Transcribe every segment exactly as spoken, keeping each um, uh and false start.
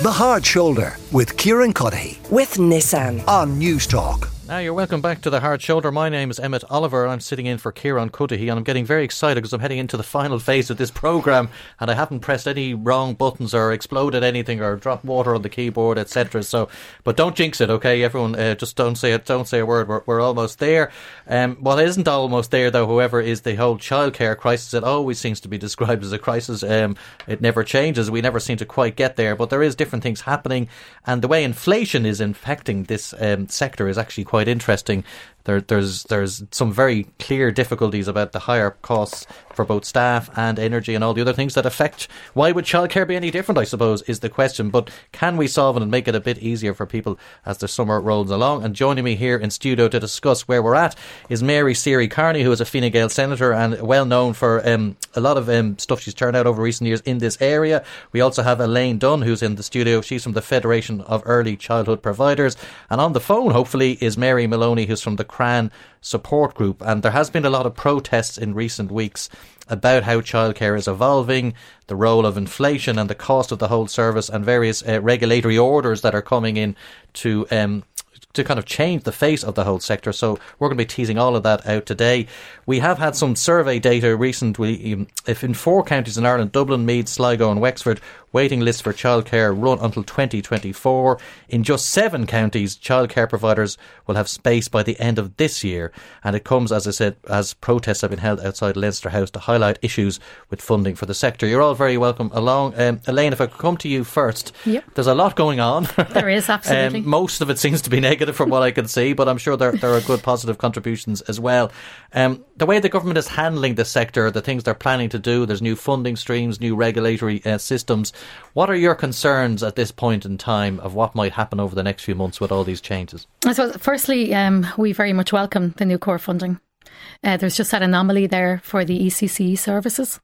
The Hard Shoulder with Kieran Cuddihy. With Nissan. On News Talk. Now you're welcome back to The Hard Shoulder. My name is Emmett Oliver. I'm sitting in for Kieran Cuddihy, and I'm getting very excited because I'm heading into the final phase of this programme, and I haven't pressed any wrong buttons or exploded anything or dropped water on the keyboard, et cetera. So, but don't jinx it, okay? Everyone, uh, just don't say it. Don't say a word. We're, we're almost there. Um, what isn't almost there, though, however, is the whole childcare crisis. It always seems to be described as a crisis. Um, it never changes. We never seem to quite get there. But there is different things happening, and the way inflation is impacting this um, sector is actually quite interesting. There, there's there's some very clear difficulties about the higher costs for both staff and energy and all the other things that affect. Why would childcare be any different, I suppose, is the question. But can we solve it and make it a bit easier for people as the summer rolls along? And joining me here in studio to discuss where we're at is Mary Seary Kearney, who is a Fine Gael senator and well known for um, a lot of um, stuff she's turned out over recent years in this area. We also have Elaine Dunn, who's in the studio. She's from the Federation of Early Childhood Providers. And on the phone, hopefully, is Mary Maloney, who's from the Cran Support Group. And there has been a lot of protests in recent weeks about how childcare is evolving, the role of inflation and the cost of the whole service, and various uh, regulatory orders that are coming in to um, to kind of change the face of the whole sector. So we're going to be teasing all of that out today. We have had some survey data recently. If in four counties in Ireland, Dublin, Meath, Sligo and Wexford, waiting lists for childcare run until twenty twenty-four. In just seven counties, childcare providers will have space by the end of this year. And it comes, as I said, as protests have been held outside Leinster House to highlight issues with funding for the sector. You're all very welcome along. Um, Elaine, if I could come to you first. Yep. There's a lot going on. There is, absolutely. um, most of it seems to be negative from what I can see, but I'm sure there, there are good positive contributions as well. Um, the way the government is handling the sector, the things they're planning to do, there's new funding streams, new regulatory uh, systems. What are your concerns at this point in time of what might happen over the next few months with all these changes? I suppose, firstly, um, we very much welcome the new core funding. Uh, there's just that anomaly there for the E C C E services,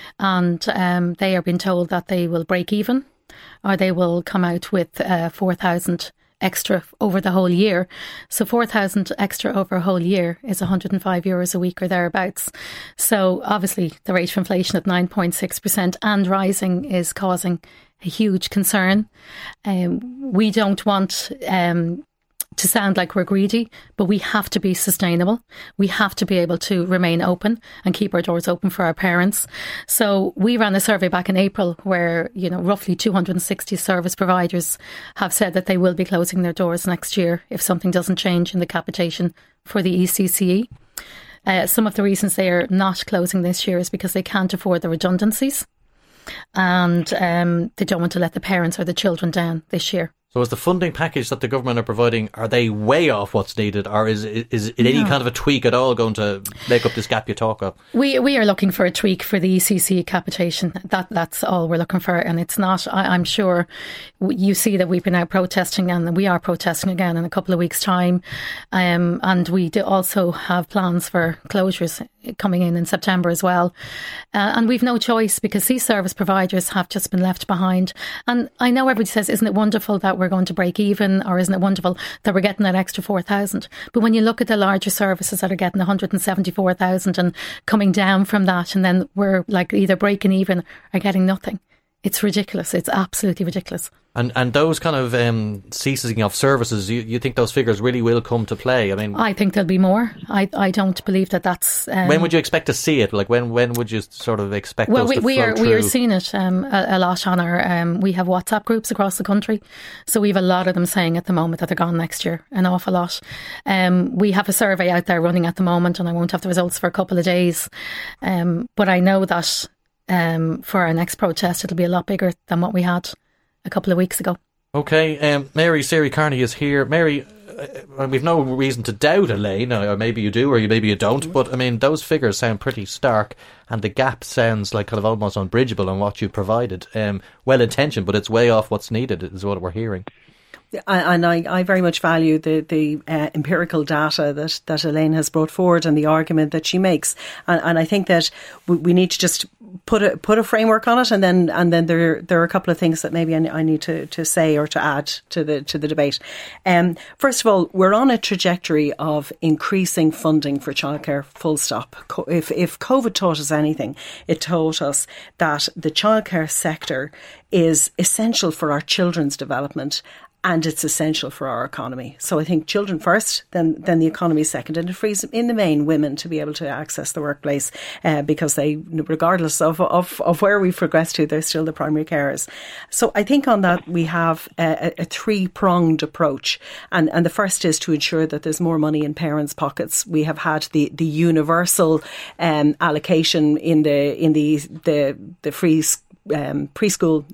and um, they are being told that they will break even, or they will come out with uh, four thousand extra over the whole year. So four thousand extra over a whole year is one hundred five euros a week or thereabouts. So obviously the rate of inflation at nine point six percent and rising is causing a huge concern. Um, we don't want um, to sound like we're greedy, but we have to be sustainable. We have to be able to remain open and keep our doors open for our parents. So we ran a survey back in April where, you know, roughly two hundred sixty service providers have said that they will be closing their doors next year if something doesn't change in the capitation for the E C C E. Uh, some of the reasons they are not closing this year is because they can't afford the redundancies, and um, they don't want to let the parents or the children down this year. So is the funding package that the government are providing, are they way off what's needed, or is is it any no. kind of a tweak at all going to make up this gap you talk of? We we are looking for a tweak for the E C C capitation. That That's all we're looking for, and it's not, I, I'm sure you see that we've been out protesting, and we are protesting again in a couple of weeks' time, um, and we do also have plans for closures coming in in September as well, uh, and we've no choice because these service providers have just been left behind. And I know everybody says, isn't it wonderful that we're going to break even, or isn't it wonderful that we're getting that extra four thousand? But when you look at the larger services that are getting one hundred seventy-four thousand and coming down from that, and then we're like either breaking even or getting nothing, it's ridiculous. It's absolutely ridiculous. And and those kind of um, ceasing of services, you, you think those figures really will come to play? I mean, I think there'll be more. I I don't believe that that's. Um, when would you expect to see it? Like when when would you sort of expect? Well, those we, to we flow are through? we are seeing it um, a, a lot on our. Um, we have WhatsApp groups across the country, so we have a lot of them saying at the moment that they're gone next year. An awful lot. Um, we have a survey out there running at the moment, and I won't have the results for a couple of days. Um, but I know that um, for our next protest, it'll be a lot bigger than what we had a couple of weeks ago. Okay, um, Mary Seary Kearney is here. Mary, uh, we've no reason to doubt Elaine, or maybe you do, or you, maybe you don't, but I mean, those figures sound pretty stark, and the gap sounds like kind of almost unbridgeable on what you provided. Um, well-intentioned, but it's way off what's needed, is what we're hearing. And I, I very much value the, the uh, empirical data that, that Elaine has brought forward and the argument that she makes. And, and I think that we, we need to just put a put a framework on it, and then and then there there are a couple of things that maybe I, I need to, to say or to add to the to the debate. Um, first of all, we're on a trajectory of increasing funding for childcare. Full stop. If if COVID taught us anything, it taught us that the childcare sector is essential for our children's development. And it's essential for our economy. So I think children first, then then the economy second. And it frees, in the main, women to be able to access the workplace uh, because they, regardless of, of, of where we've progressed to, they're still the primary carers. So I think on that we have a, a three-pronged approach. And, and the first is to ensure that there's more money in parents' pockets. We have had the, the universal um, allocation in the in the the, the free um, preschool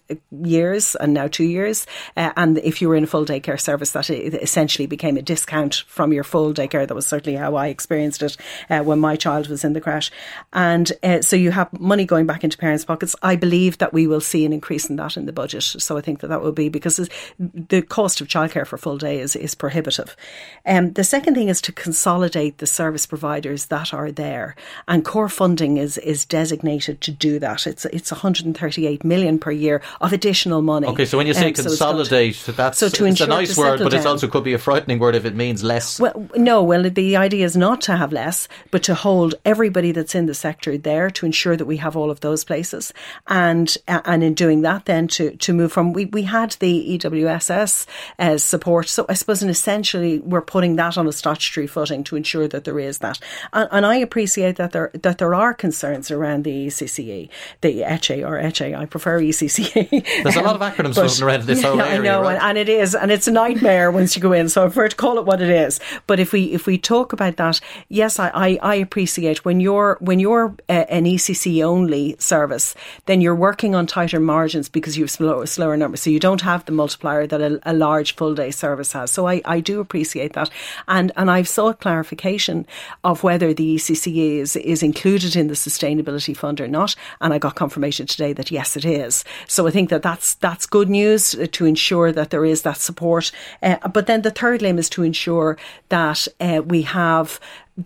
years and now two years uh, and if you were in a full daycare service, that essentially became a discount from your full daycare. That was certainly how I experienced it uh, when my child was in the crash. And uh, so you have money going back into parents' pockets. I believe that we will see an increase in that in the budget. So I think that that will be, because the cost of childcare for full day is, is prohibitive. Um, the second thing is to consolidate the service providers that are there, and core funding is is designated to do that. It's it's one hundred thirty-eight million per year of additional money. Okay, so when you say um, consolidate, so that's so to it's a nice word, but it also could be a frightening word if it means less. Well, no, well, the idea is not to have less, but to hold everybody that's in the sector there, to ensure that we have all of those places. And and in doing that, then to, to move from, we, we had the E W S S as support. So I suppose, and essentially, we're putting that on a statutory footing to ensure that there is that. And, and I appreciate that there that there are concerns around the E C C E, the E C H A or E C H A. I prefer E C C E. There's a lot of acronyms floating around this whole yeah, area. I know, right? and it is, and it's a nightmare once you go in. So I prefer to call it what it is. But if we if we talk about that, yes, I, I, I appreciate when you're when you're uh, an E C C only service, then you're working on tighter margins because you have slower, slower numbers. So you don't have the multiplier that a, a large full day service has. So I, I do appreciate that, and and I've sought clarification of whether the E C C E is is included in the sustainability fund or not, and I got confirmation today that yes, it is. So I think that that's that's good news to ensure that there is that support. Uh, but then the third limb is to ensure that uh, we have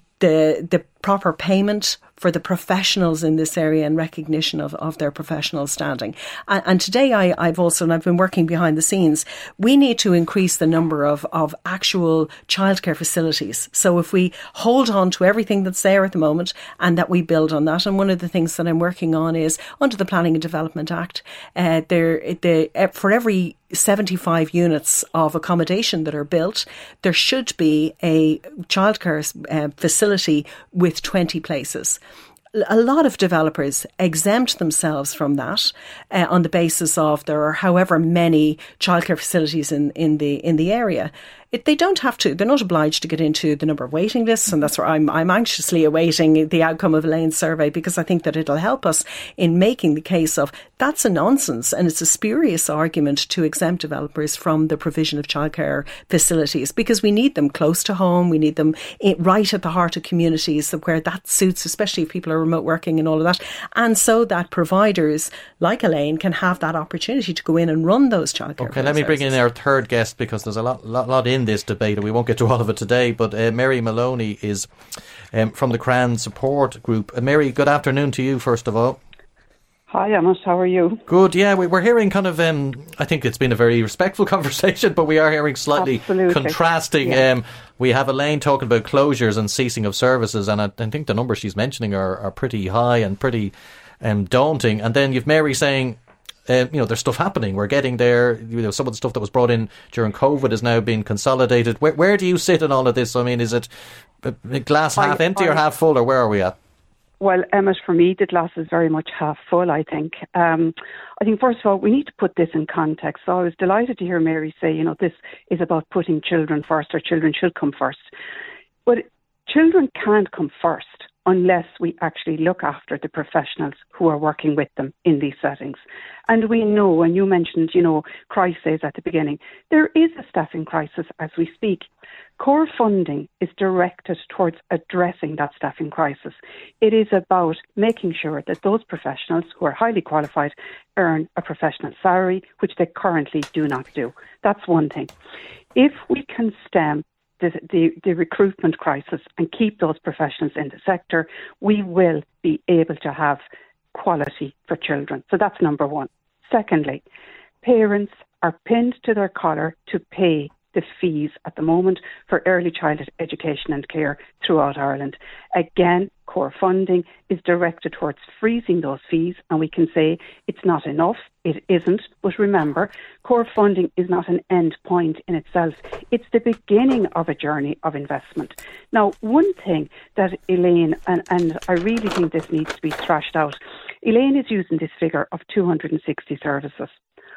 the the proper payment for the professionals in this area and recognition of, of their professional standing. And, and today I, I've also, and I've been working behind the scenes, we need to increase the number of, of actual childcare facilities. So if we hold on to everything that's there at the moment and that we build on that, and one of the things that I'm working on is under the Planning and Development Act, uh, there, the, uh, for every seventy-five units of accommodation that are built, there should be a childcare uh, facility with twenty places. A lot of developers exempt themselves from that uh, on the basis of there are however many childcare facilities in, in the in the area. It, they don't have to. They're not obliged to get into the number of waiting lists, and that's where I'm, I'm anxiously awaiting the outcome of Elaine's survey, because I think that it'll help us in making the case of that's a nonsense and it's a spurious argument to exempt developers from the provision of childcare facilities, because we need them close to home. We need them right at the heart of communities where that suits, especially if people are remote working and all of that. And so that providers like Elaine can have that opportunity to go in and run those childcare. Okay, let me bring in our third guest, because there's a lot, lot, lot in this debate, and we won't get to all of it today. But uh, Mary Maloney is um, from the Cran Support Group. Uh, Mary, good afternoon to you, first of all. Hi, Amos. How are you? Good, yeah. We, we're hearing kind of, um, I think it's been a very respectful conversation, but we are hearing slightly Absolutely. contrasting. Yeah. Um, we have Elaine talking about closures and ceasing of services, and I, I think the numbers she's mentioning are, are pretty high and pretty um, daunting. And then you've Mary saying, Uh, you know, there's stuff happening. We're getting there. You know, some of the stuff that was brought in during COVID is now being consolidated. Where, where do you sit in all of this? I mean, is it a glass half I, empty I, or half full, or where are we at? Well, Emmett, for me, the glass is very much half full, I think. Um, I think, first of all, we need to put this in context. So I was delighted to hear Mary say, you know, this is about putting children first, or children should come first. But children can't come first unless we actually look after the professionals who are working with them in these settings. And we know, and you mentioned, you know, crises at the beginning, there is a staffing crisis as we speak. Core funding is directed towards addressing that staffing crisis. It is about making sure that those professionals who are highly qualified earn a professional salary, which they currently do not do. That's one thing. If we can stem The, the, the recruitment crisis and keep those professionals in the sector, we will be able to have quality for children. So that's number one. Secondly, parents are pinned to their collar to pay the fees at the moment for early childhood education and care throughout Ireland. Again, core funding is directed towards freezing those fees, and we can say it's not enough. It isn't. But remember, core funding is not an end point in itself. It's the beginning of a journey of investment. Now, one thing that Elaine, and, and I really think this needs to be thrashed out, Elaine is using this figure of two hundred sixty services.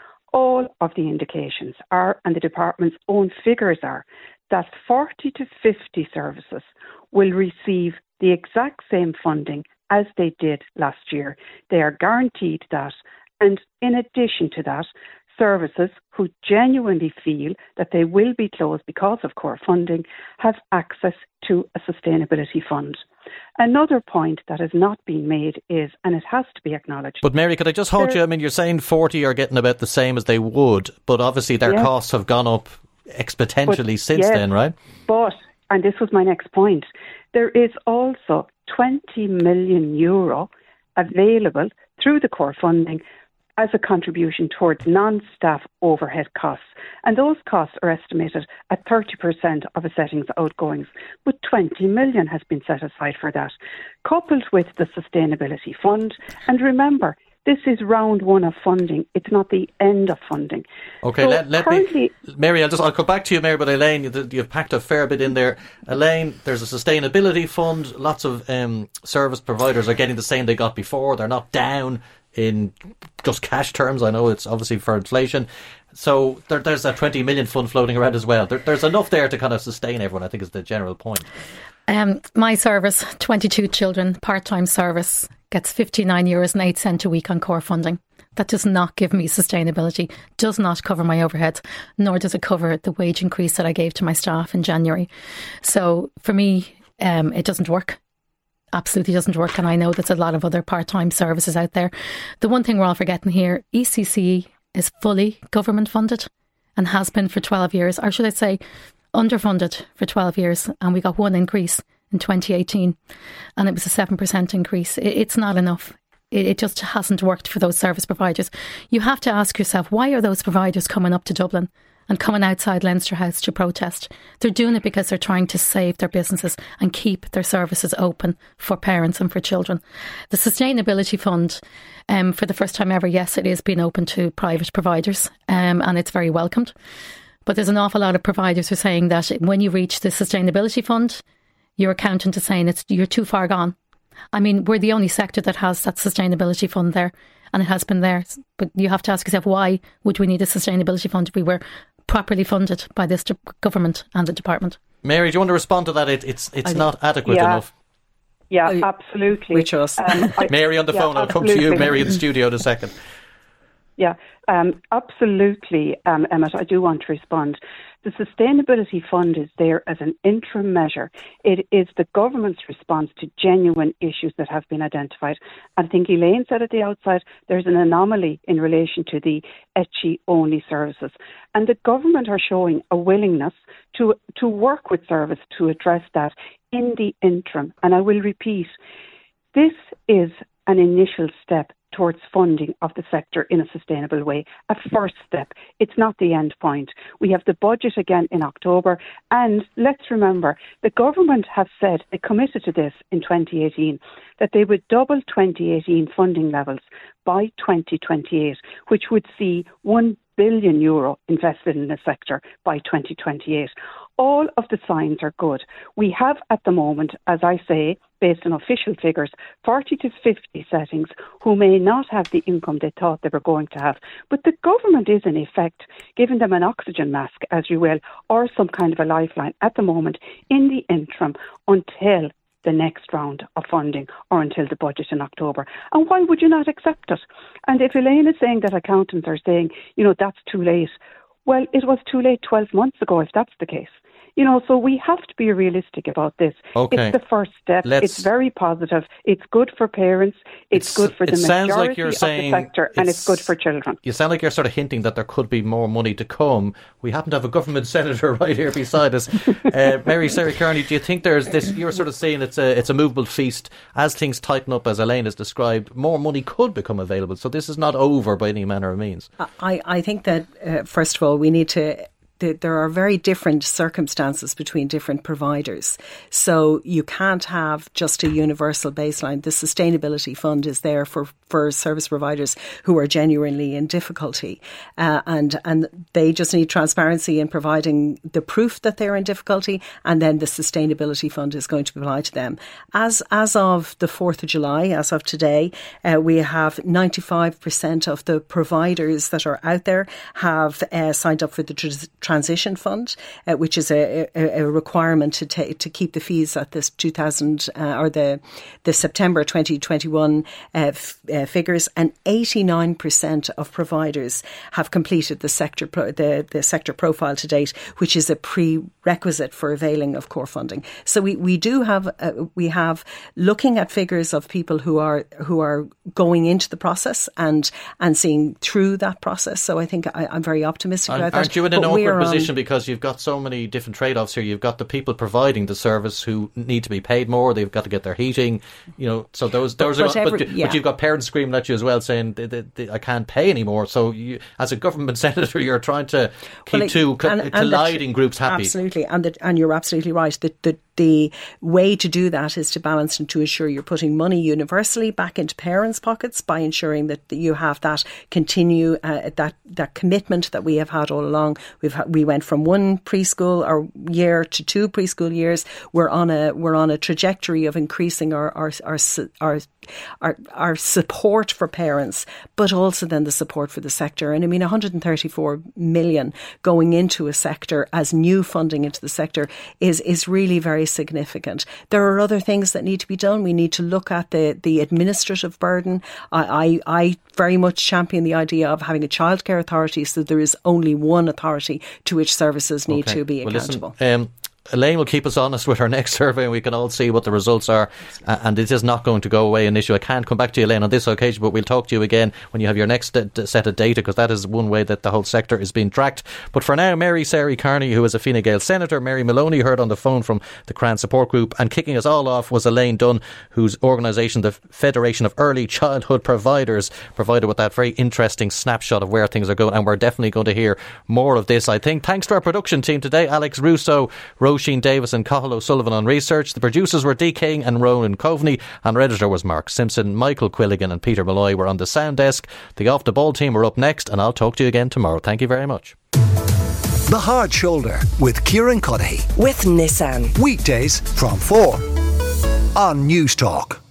All of the indications are, and the department's own figures are, that forty to fifty services will receive the exact same funding as they did last year. They are guaranteed that. And in addition to that, services who genuinely feel that they will be closed because of core funding have access to a sustainability fund. Another point that has not been made is, and it has to be acknowledged. But Mary, could I just hold you? I mean, you're saying forty are getting about the same as they would, but obviously their yes. costs have gone up exponentially but, since yes, then, right? But, and this was my next point, there is also twenty million euro available through the core funding as a contribution towards non-staff overhead costs. And those costs are estimated at thirty percent of a setting's outgoings, but twenty million has been set aside for that, coupled with the Sustainability Fund. And remember, this is round one of funding. It's not the end of funding. Okay, so let, let me... Mary, I'll just I'll come back to you, Mary, but Elaine, you've packed a fair bit in there. Elaine, there's a Sustainability Fund. Lots of um, service providers are getting the same they got before. They're not down in just cash terms. I know it's obviously for inflation. So there, there's a twenty million fund floating around as well. There, there's enough there to kind of sustain everyone, I think is the general point. Um, my service, twenty-two children, part-time service, gets fifty-nine euros and eight cents a week on core funding. That does not give me sustainability, does not cover my overheads, nor does it cover the wage increase that I gave to my staff in January. So for me, um, it doesn't work. Absolutely doesn't work, and I know there's a lot of other part-time services out there. The one thing we're all forgetting here, E C C is fully government funded and has been for twelve years, or should I say underfunded for twelve years, and we got one increase in twenty eighteen and it was a seven percent increase. It's not enough. It just hasn't worked for those service providers. You have to ask yourself, why are those providers coming up to Dublin and coming outside Leinster House to protest? They're doing it because they're trying to save their businesses and keep their services open for parents and for children. The Sustainability Fund, um, for the first time ever, yes, it is being open to private providers, um, and it's very welcomed. But there's an awful lot of providers who are saying that when you reach the Sustainability Fund, your accountant is saying it's you're too far gone. I mean, we're the only sector that has that Sustainability Fund there, and it has been there. But you have to ask yourself, why would we need a Sustainability Fund if we were properly funded by this de- government and the department? Mary, do you want to respond to that? It, it's it's I, not adequate yeah. enough. Yeah, I, absolutely. Which us. Um, I, Mary on the yeah, phone. I'll absolutely. come to you, Mary, in the studio in a second. Yeah, um, absolutely, um, Emmett. I do want to respond. The Sustainability Fund is there as an interim measure. It is the government's response to genuine issues that have been identified. I think Elaine said at the outside, there's an anomaly in relation to the E C I-only services. And the government are showing a willingness to, to work with service to address that in the interim. And I will repeat, this is an initial step towards funding of the sector in a sustainable way. A first step. It's not the end point. We have the budget again in October, and let's remember, the government have said, they committed to this in twenty eighteen, that they would double twenty eighteen funding levels by twenty twenty-eight, which would see one billion euro invested in the sector by twenty twenty-eight. All of the signs are good. We have at the moment, as I say, based on official figures, forty to fifty settings who may not have the income they thought they were going to have. But the government is in effect giving them an oxygen mask, as you will, or some kind of a lifeline at the moment in the interim until the next round of funding or until the budget in October. And why would you not accept it? And if Elaine is saying that accountants are saying, you know, that's too late, well, it was too late twelve months ago if that's the case. You know, so we have to be realistic about this. Okay. It's the first step. Let's, it's very positive. It's good for parents. It's, it's good for the majority like you're of saying the sector, it's, and it's good for children. You sound like you're sort of hinting that there could be more money to come. We happen to have a government senator right here beside us. uh, Mary Sarah Kearney, do you think there's this, you're sort of saying it's a, it's a movable feast. As things tighten up, as Elaine has described, more money could become available. So this is not over by any manner of means. I, I think that, uh, first of all, we need to... there are very different circumstances between different providers. So you can't have just a universal baseline. The Sustainability Fund is there for, for service providers who are genuinely in difficulty. Uh, and, and they just need transparency in providing the proof that they're in difficulty, and then the Sustainability Fund is going to be applied to them. As, as of the fourth of July, as of today, uh, we have ninety-five percent of the providers that are out there have uh, signed up for the tr- Transition Fund, uh, which is a, a, a requirement to ta- to keep the fees at this two thousand uh, or the the September twenty twenty-one uh, f- uh, figures, and eighty-nine percent of providers have completed the sector pro- the the sector profile to date, which is a prerequisite for availing of core funding. So we we do have uh, we have looking at figures of people who are who are going into the process and and seeing through that process. So I think I, I'm very optimistic and about aren't that. You in an awkward position on, because you've got so many different trade-offs here. You've got the people providing the service who need to be paid more. They've got to get their heating, you know. So those, those but, are. but, every, but, yeah. but you've got parents screaming at you as well, saying they, they, they, I can't pay anymore. So you, as a government senator, you're trying to keep well, it, two co- and, and colliding the, groups happy. Absolutely, and the, and you're absolutely right. The, the the way to do that is to balance and to ensure you're putting money universally back into parents' pockets by ensuring that you have that continue uh, that that commitment that we have had all along. We've ha- we went from one preschool or year to two preschool years. We're on a we're on a trajectory of increasing our our our our, our, our support for parents, but also then the support for the sector. And I mean, one hundred thirty-four million going into a sector as new funding into the sector is is really very significant. There are other things that need to be done. We need to look at the the administrative burden. I I, I very much champion the idea of having a childcare authority, so there is only one authority to which services need okay. to be well, accountable. Listen, um, Elaine will keep us honest with her next survey, and we can all see what the results are. Uh, and it is not going to go away an issue. I can't come back to you, Elaine, on this occasion, but we'll talk to you again when you have your next d- d- set of data, because that is one way that the whole sector is being tracked. But for now, Mary Sarah Kearney, who is a Fine Gael senator, Mary Maloney heard on the phone from the Cran Support Group, and kicking us all off was Elaine Dunn, whose organisation, the Federation of Early Childhood Providers, provided with that very interesting snapshot of where things are going. And we're definitely going to hear more of this, I think. Thanks to our production team today, Alex Russo, Roisin Davis and Cathal O'Sullivan on research. The producers were D. King and Ronan Coveney, and our editor was Mark Simpson. Michael Quilligan and Peter Malloy were on the sound desk. The Off the Ball team are up next, and I'll talk to you again tomorrow. Thank you very much. The Hard Shoulder with Kieran Cuddihy. With Nissan. Weekdays from four on News Talk.